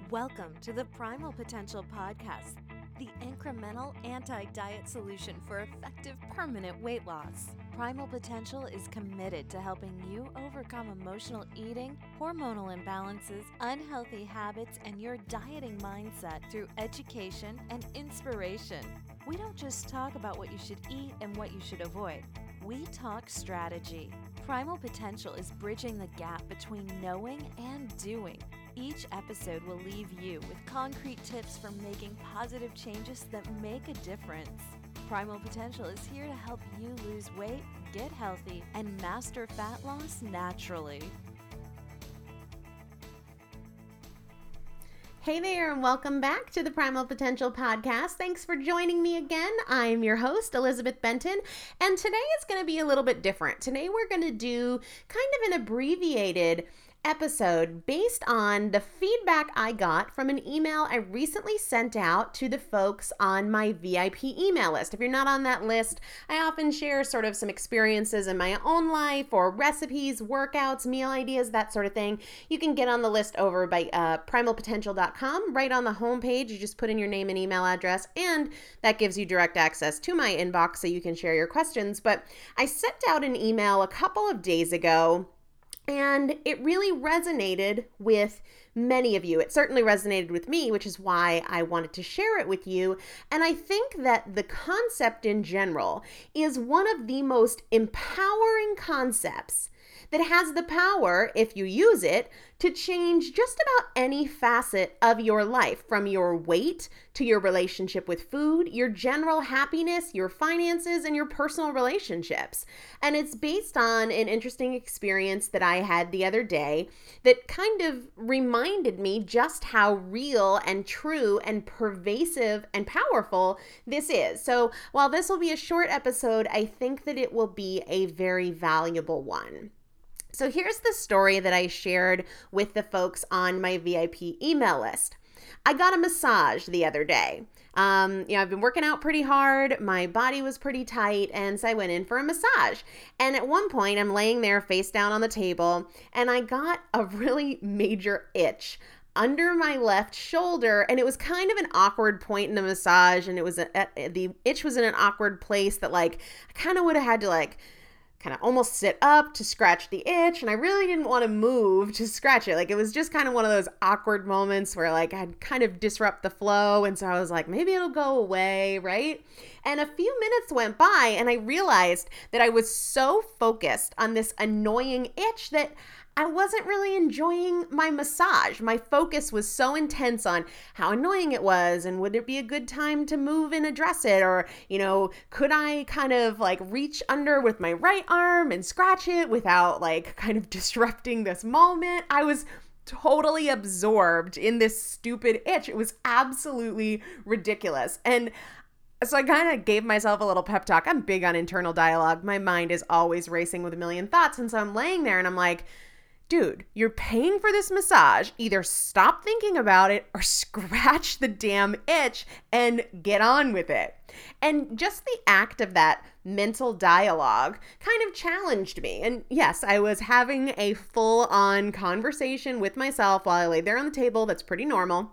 Welcome to the Primal Potential Podcast, the incremental anti-diet solution for effective permanent weight loss. Primal Potential is committed to helping you overcome emotional eating, hormonal imbalances, unhealthy habits, and your dieting mindset through education and inspiration. We don't just talk about what you should eat and what you should avoid. We talk strategy. Primal Potential is bridging the gap between knowing and doing. Each episode will leave you with concrete tips for making positive changes that make a difference. Primal Potential is here to help you lose weight, get healthy, and master fat loss naturally. Hey there, and welcome back to the Primal Potential Podcast. Thanks for joining me again. I'm your host, Elizabeth Benton, and today is going to be a little bit different. Today we're going to do kind of an abbreviated episode based on the feedback I got from an email I recently sent out to the folks on my VIP email list. If you're not on that list, I often share sort of some experiences in my own life or recipes, workouts, meal ideas, that sort of thing. You can get on the list over by primalpotential.com. Right on the homepage, you just put in your name and email address, and that gives you direct access to my inbox so you can share your questions. But I sent out an email a couple of days ago, and it really resonated with many of you. It certainly resonated with me, which is why I wanted to share it with you. And I think that the concept in general is one of the most empowering concepts that has the power, if you use it, to change just about any facet of your life, from your weight to your relationship with food, your general happiness, your finances, and your personal relationships. And it's based on an interesting experience that I had the other day that kind of reminded me just how real and true and pervasive and powerful this is. So while this will be a short episode, I think that it will be a very valuable one. So here's the story that I shared with the folks on my VIP email list. I got a massage the other day. I've been working out pretty hard. My body was pretty tight, and so I went in for a massage. And at one point, I'm laying there face down on the table, and I got a really major itch under my left shoulder, and it was kind of an awkward point in the massage, and it was the itch was in an awkward place that I kind of would have had to kind of almost sit up to scratch the itch, and I really didn't want to move to scratch it. It was just kind of one of those awkward moments where I'd kind of disrupt the flow, and so I was like, maybe it'll go away, right? And a few minutes went by, and I realized that I was so focused on this annoying itch that I wasn't really enjoying my massage. My focus was so intense on how annoying it was, and would it be a good time to move and address it? Or, could I kind of reach under with my right arm and scratch it without kind of disrupting this moment? I was totally absorbed in this stupid itch. It was absolutely ridiculous. And so I kind of gave myself a little pep talk. I'm big on internal dialogue. My mind is always racing with a million thoughts. And so I'm laying there and I'm like, dude, you're paying for this massage. Either stop thinking about it or scratch the damn itch and get on with it. And just the act of that mental dialogue kind of challenged me. And yes, I was having a full-on conversation with myself while I laid there on the table. That's pretty normal.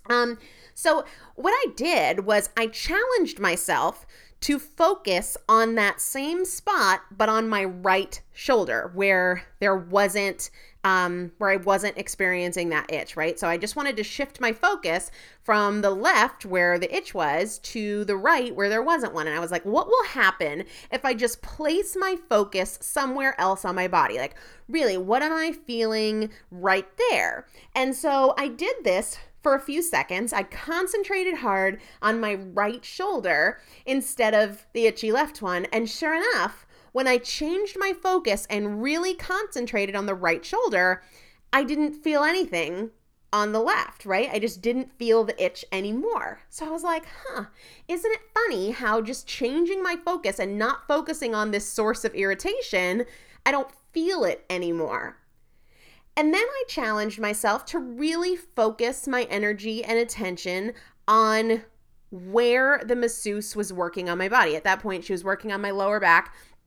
So what I did was I challenged myself to focus on that same spot, but on my right shoulder where I wasn't experiencing that itch, right? So I just wanted to shift my focus from the left where the itch was to the right where there wasn't one. And I was like, what will happen if I just place my focus somewhere else on my body? Really, what am I feeling right there? And so I did this for a few seconds. I concentrated hard on my right shoulder instead of the itchy left one. And sure enough, when I changed my focus and really concentrated on the right shoulder, I didn't feel anything on the left, right? I just didn't feel the itch anymore. So I was like, isn't it funny how just changing my focus and not focusing on this source of irritation, I don't feel it anymore. And then I challenged myself to really focus my energy and attention on where the masseuse was working on my body. At that point, she was working on my lower back.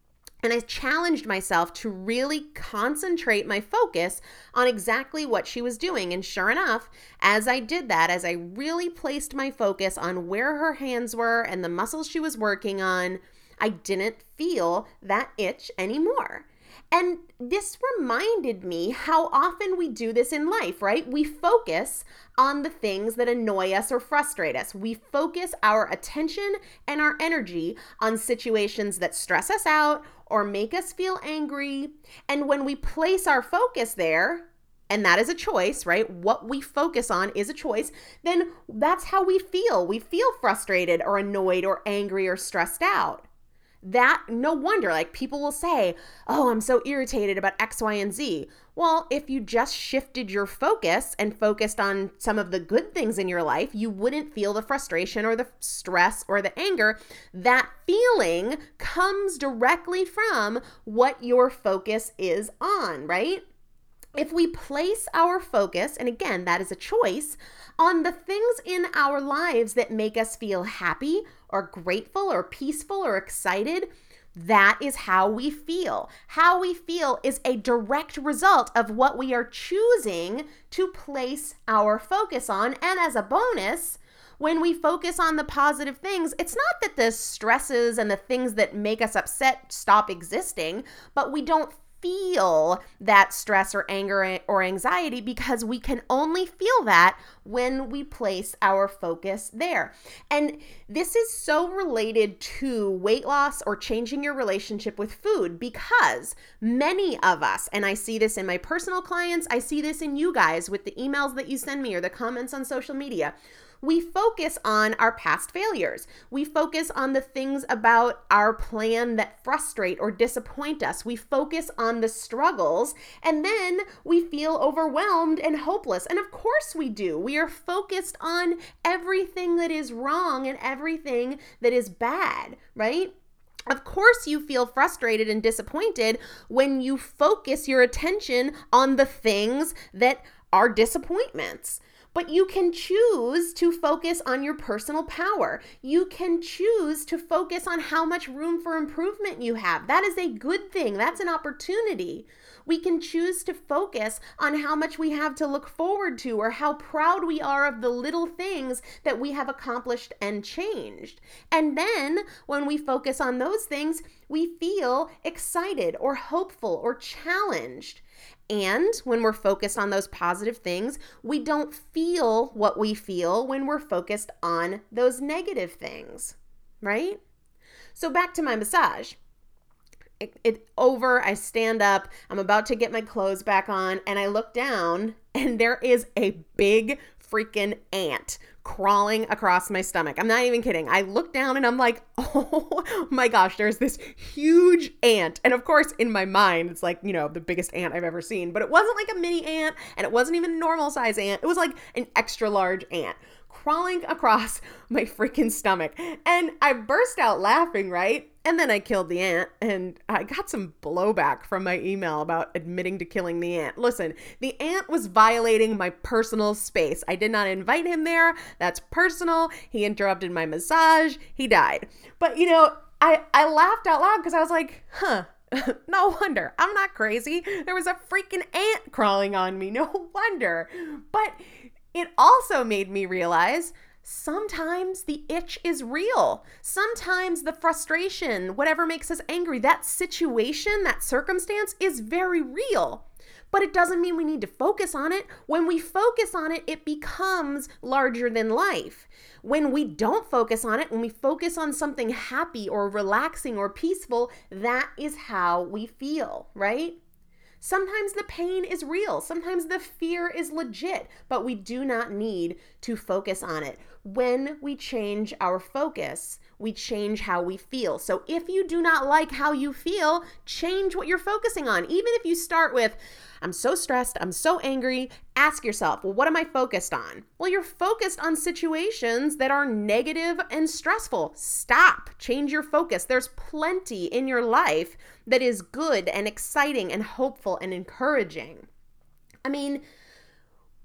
And I challenged myself to really concentrate my focus on exactly what she was doing. And sure enough, as I did that, as I really placed my focus on where her hands were and the muscles she was working on, I didn't feel that itch anymore. And this reminded me how often we do this in life, right? We focus on the things that annoy us or frustrate us. We focus our attention and our energy on situations that stress us out or make us feel angry. And when we place our focus there, and that is a choice, right? What we focus on is a choice, then that's how we feel. We feel frustrated or annoyed or angry or stressed out. That, no wonder, like people will say, oh, I'm so irritated about X, Y, and Z. Well, if you just shifted your focus and focused on some of the good things in your life, you wouldn't feel the frustration or the stress or the anger. That feeling comes directly from what your focus is on, right? If we place our focus, and again, that is a choice, on the things in our lives that make us feel happy or grateful or peaceful or excited, that is how we feel. How we feel is a direct result of what we are choosing to place our focus on. And as a bonus, when we focus on the positive things, it's not that the stresses and the things that make us upset stop existing, but we don't feel that stress or anger or anxiety because we can only feel that when we place our focus there. And this is so related to weight loss or changing your relationship with food because many of us, and I see this in my personal clients, I see this in you guys with the emails that you send me or the comments on social media, we focus on our past failures. We focus on the things about our plan that frustrate or disappoint us. We focus on the struggles, and then we feel overwhelmed and hopeless. And of course we do. We are focused on everything that is wrong and everything that is bad, right? Of course you feel frustrated and disappointed when you focus your attention on the things that are disappointments. But you can choose to focus on your personal power. You can choose to focus on how much room for improvement you have. That is a good thing. That's an opportunity. We can choose to focus on how much we have to look forward to or how proud we are of the little things that we have accomplished and changed. And then when we focus on those things, we feel excited or hopeful or challenged. And when we're focused on those positive things, we don't feel what we feel when we're focused on those negative things, right? So back to my massage. It's over, I stand up, I'm about to get my clothes back on, and I look down, and there is a big freaking ant crawling across my stomach. I'm not even kidding. I look down and I'm like, oh my gosh, there's this huge ant. And of course, in my mind, it's like, the biggest ant I've ever seen. But it wasn't like a mini ant, and it wasn't even a normal size ant. It was like an extra large ant crawling across my freaking stomach. And I burst out laughing, right? And then I killed the ant, and I got some blowback from my email about admitting to killing the ant. Listen, the ant was violating my personal space. I did not invite him there. That's personal. He interrupted my massage. He died. But, I laughed out loud because I was like, no wonder. I'm not crazy. There was a freaking ant crawling on me. No wonder. But it also made me realize sometimes the itch is real. Sometimes the frustration, whatever makes us angry, that situation, that circumstance is very real. But it doesn't mean we need to focus on it. When we focus on it, it becomes larger than life. When we don't focus on it, when we focus on something happy or relaxing or peaceful, that is how we feel, right? Sometimes the pain is real. Sometimes the fear is legit, but we do not need to focus on it. When we change our focus, we change how we feel. So if you do not like how you feel, change what you're focusing on. Even if you start with, I'm so stressed, I'm so angry, ask yourself, well, what am I focused on? Well, you're focused on situations that are negative and stressful. Stop. Change your focus. There's plenty in your life that is good and exciting and hopeful and encouraging. I mean,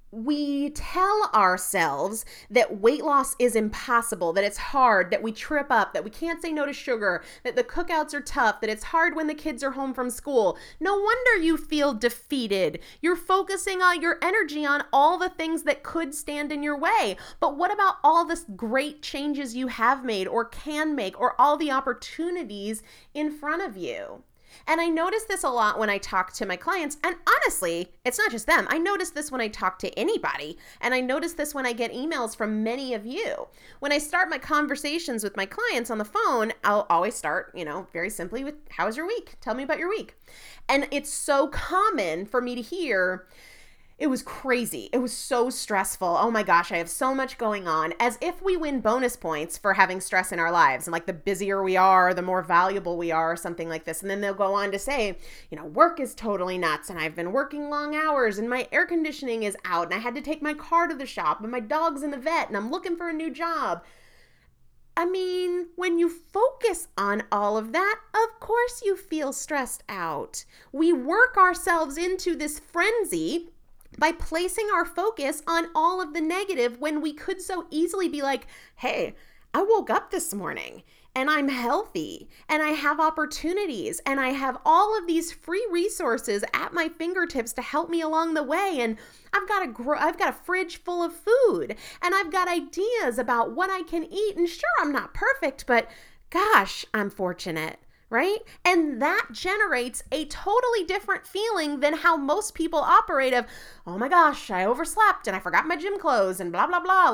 we tell ourselves that weight loss is impossible, that it's hard, that we trip up, that we can't say no to sugar, that the cookouts are tough, that it's hard when the kids are home from school. No wonder you feel defeated. You're focusing on your energy on all the things that could stand in your way. But what about all the great changes you have made or can make, or all the opportunities in front of you? And I notice this a lot when I talk to my clients. And honestly, it's not just them. I notice this when I talk to anybody. And I notice this when I get emails from many of you. When I start my conversations with my clients on the phone, I'll always start, very simply with, how was your week? Tell me about your week. And it's so common for me to hear, it was crazy. It was so stressful. Oh my gosh, I have so much going on. As if we win bonus points for having stress in our lives. And like the busier we are, the more valuable we are, or something like this. And then they'll go on to say, work is totally nuts. And I've been working long hours and my air conditioning is out. And I had to take my car to the shop and my dog's in the vet and I'm looking for a new job. I mean, when you focus on all of that, of course you feel stressed out. We work ourselves into this frenzy by placing our focus on all of the negative when we could so easily be like, hey, I woke up this morning and I'm healthy and I have opportunities and I have all of these free resources at my fingertips to help me along the way. And I've got a fridge full of food and I've got ideas about what I can eat. And sure, I'm not perfect, but gosh, I'm fortunate. Right? And that generates a totally different feeling than how most people operate of, oh my gosh, I overslept and I forgot my gym clothes and blah, blah, blah.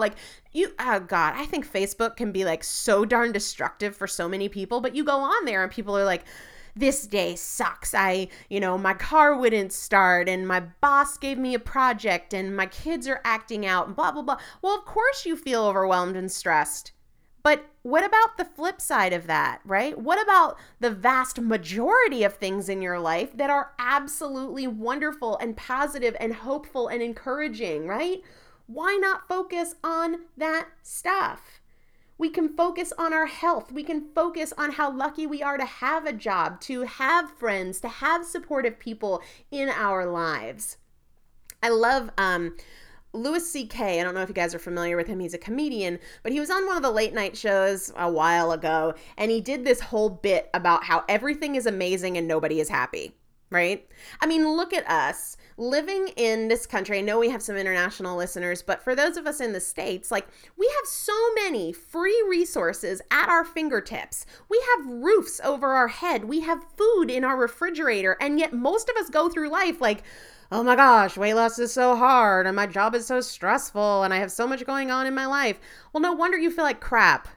God, I think Facebook can be like so darn destructive for so many people, but you go on there and people are like, this day sucks. My car wouldn't start and my boss gave me a project and my kids are acting out and blah, blah, blah. Well, of course you feel overwhelmed and stressed. But what about the flip side of that, right? What about the vast majority of things in your life that are absolutely wonderful and positive and hopeful and encouraging, right? Why not focus on that stuff? We can focus on our health. We can focus on how lucky we are to have a job, to have friends, to have supportive people in our lives. I love Louis C.K. I don't know if you guys are familiar with him. He's a comedian, but he was on one of the late night shows a while ago, and he did this whole bit about how everything is amazing and nobody is happy, right? I mean, look at us living in this country. I know we have some international listeners, but for those of us in the States, we have so many free resources at our fingertips. We have roofs over our head. We have food in our refrigerator, and yet most of us go through life like, oh my gosh, weight loss is so hard and my job is so stressful and I have so much going on in my life. Well, no wonder you feel like crap.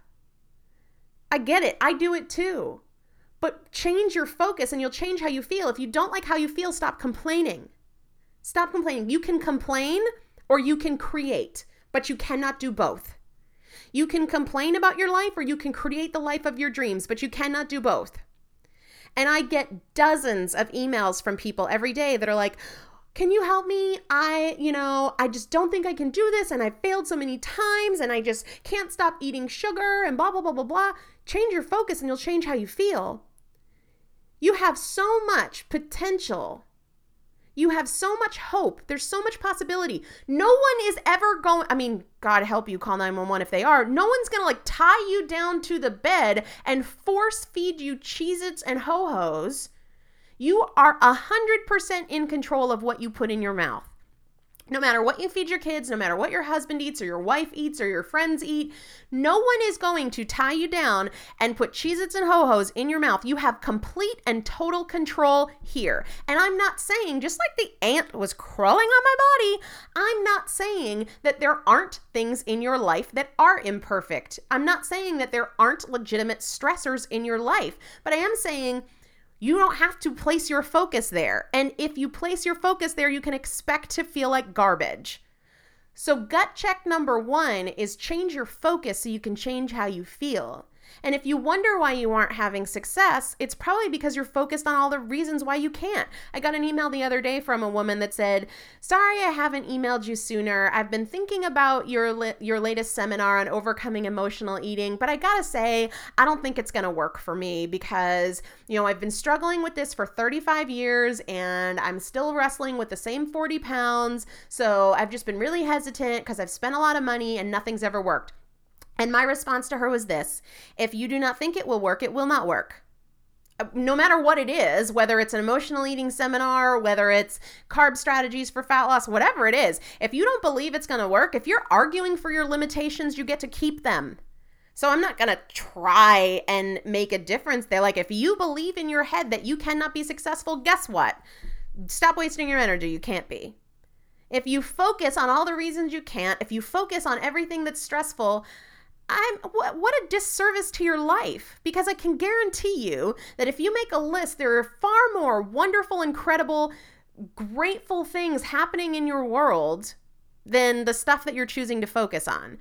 I get it. I do it too. But change your focus and you'll change how you feel. If you don't like how you feel, stop complaining. Stop complaining. You can complain or you can create, but you cannot do both. You can complain about your life or you can create the life of your dreams, but you cannot do both. And I get dozens of emails from people every day that are like, can you help me? I just don't think I can do this and I failed so many times and I just can't stop eating sugar and blah, blah, blah, blah, blah. Change your focus and you'll change how you feel. You have so much potential. You have so much hope. There's so much possibility. No one is ever going, God help you, call 911 if they are. No one's going to tie you down to the bed and force feed you Cheez-Its and Ho-Hos. You are 100% in control of what you put in your mouth. No matter what you feed your kids, no matter what your husband eats or your wife eats or your friends eat, no one is going to tie you down and put Cheez-Its and Ho-Hos in your mouth. You have complete and total control here. And I'm not saying, just like the ant was crawling on my body, I'm not saying that there aren't things in your life that are imperfect. I'm not saying that there aren't legitimate stressors in your life, but I am saying you don't have to place your focus there. And if you place your focus there, you can expect to feel like garbage. So gut check number 1 is change your focus so you can change how you feel. And if you wonder why you aren't having success, it's probably because you're focused on all the reasons why you can't. I got an email the other day from a woman that said, "Sorry I haven't emailed you sooner. I've been thinking about your latest seminar on overcoming emotional eating, but I gotta say, I don't think it's gonna work for me because, I've been struggling with this for 35 years and I'm still wrestling with the same 40 pounds. So I've just been really hesitant because I've spent a lot of money and nothing's ever worked." And my response to her was this: if you do not think it will work, it will not work. No matter what it is, whether it's an emotional eating seminar, whether it's carb strategies for fat loss, whatever it is, if you don't believe it's going to work, if you're arguing for your limitations, you get to keep them. So I'm not going to try and make a difference there. Like, if you believe in your head that you cannot be successful, guess what? Stop wasting your energy. You can't be. If you focus on all the reasons you can't, if you focus on everything that's stressful, what a disservice to your life, because I can guarantee you that if you make a list, there are far more wonderful, incredible, grateful things happening in your world than the stuff that you're choosing to focus on.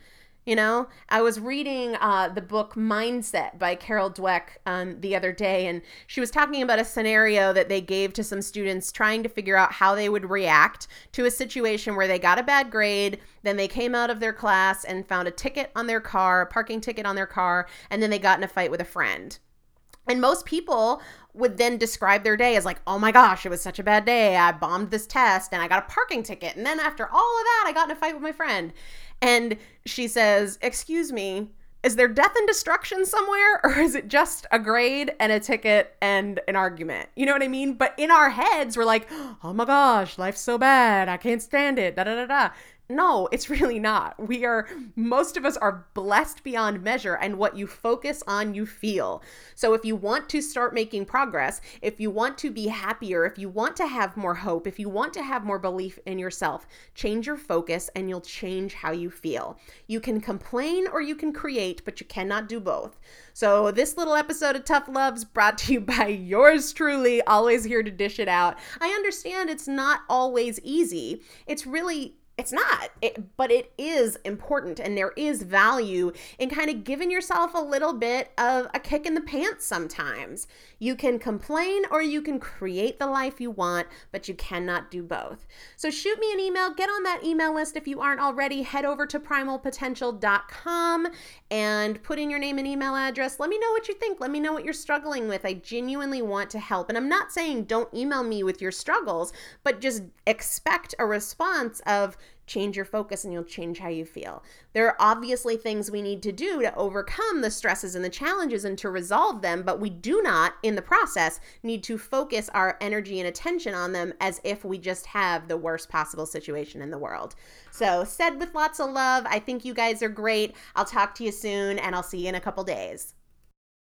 I was reading the book Mindset by Carol Dweck the other day, and she was talking about a scenario that they gave to some students trying to figure out how they would react to a situation where they got a bad grade, then they came out of their class and found a ticket on their car, a parking ticket on their car, and then they got in a fight with a friend. And most people would then describe their day as like, "Oh my gosh, it was such a bad day. I bombed this test and I got a parking ticket. And then after all of that, I got in a fight with my friend." And she says, "Excuse me, is there death and destruction somewhere? Or is it just a grade and a ticket and an argument?" You know what I mean? But in our heads, we're like, "Oh my gosh, life's so bad. I can't stand it. Da da da da." No, it's really not. Most of us are blessed beyond measure, and what you focus on, you feel. So if you want to start making progress, if you want to be happier, if you want to have more hope, if you want to have more belief in yourself, change your focus and you'll change how you feel. You can complain or you can create, but you cannot do both. So this little episode of Tough Loves brought to you by yours truly, always here to dish it out. I understand it's not always easy. It's not, but it is important, and there is value in kind of giving yourself a little bit of a kick in the pants sometimes. You can complain or you can create the life you want, but you cannot do both. So shoot me an email, get on that email list if you aren't already. Head over to primalpotential.com and put in your name and email address. Let me know what you think. Let me know what you're struggling with. I genuinely want to help. And I'm not saying don't email me with your struggles, but just expect a response of change your focus and you'll change how you feel. There are obviously things we need to do to overcome the stresses and the challenges and to resolve them, but we do not, in the process, need to focus our energy and attention on them as if we just have the worst possible situation in the world. So, said with lots of love, I think you guys are great. I'll talk to you soon, and I'll see you in a couple days.